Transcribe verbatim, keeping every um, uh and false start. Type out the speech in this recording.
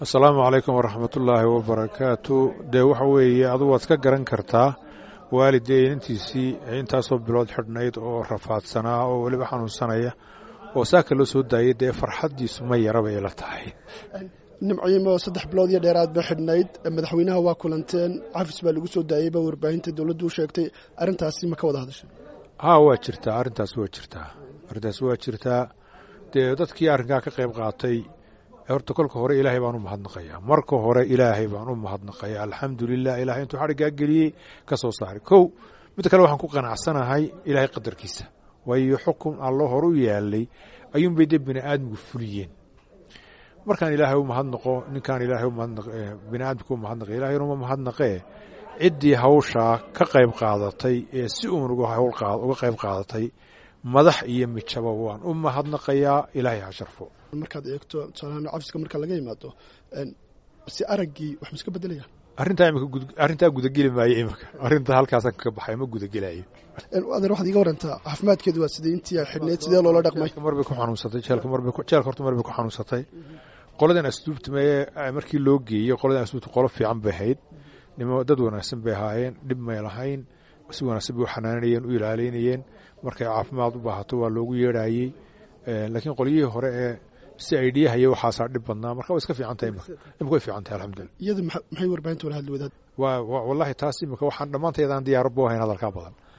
asalaamu calaykum waraxmat ullaahi wabarakaatu. dee waxa weeye adu waad ka garan kartaa waalidee inantiisii intaasoo bilood xidhnayd oo rafaadsanaa oo weliba xanuunsanaya oo saaka loo soo daayay dee farxaddiisu ma yara bay la tahay. nimciimo saddex bilood iyo dheeraad ba xidhnayd, madaxweynaha waa kulanteen, cafis baa lagu soo daayey baa warbaahinta dowladdu u sheegtay. arrintaasi ma ka wada hadashay? haa waa jirtaa, arrintaas waa jirtaa arrintaas waa jirtaa dee dadkii arrinkaa ka qayb qaatay horta kolka hore ilaahay baan u mahadnaqayaa marka hore ilaahay baan u mahadnaqayaa alxamdulilah ilaahay intuu xadhiggaa geliyey ka soo saaray. kow midda kale waxaan ku qanacsanahay ilaahay qadarkiisa, waayo xukun allo hore u yaalay ayuunbay dee bini aadmigu fuliyeen. markaan ilaahay u mahadnaqo ninkaan ilaahay bini aadmika u mahadnaqay ilaahayna uma mahadnaqee ciddii hawshaa ka qayb qaadatay ee si uun uga qayb qaadatay madax iyo mijaba waan u mahadnaqayaa, ilaahay ha sharfo. markaad eegto tusaalahaan cafiska marka laga yimaado si araggii wax miska bedelaya arrintaa imika arrintaa gudageli maayo imika arrinta halkaasaan ka baxay ma gudagelayo. adeer waxaad iga warantaa caafimaadkeedu waa sidee intii ay xidhneyd sidee loola dhaqmay? mar bay ku xanuunsatay jeelka mar bay jeelka horta mar bay ku xanuunsatay. qoladan asluubta mee markii loo geeyey qoladan asluubta qolo fiican bay ahayd, nimo dad wanaagsan bay ahaayeen, dhib may lahayn, si wanaagsan bay u xanaanayeen u ilaalinayeen. markay caafimaad u baahato waa loogu yeedhaayey. laakiin qolyihii hore ee si aydhiyaha iyo waxaasaa dhib badnaa, marka way iska fiican tahay imika imika way fiican tahay alxamdulillah. iyadu maxay warbaahinta wala hadli wadaad? waa wallahi taas imika waxaan dhammaanteedaan diyaaro buu ahayn hadalkaa badan.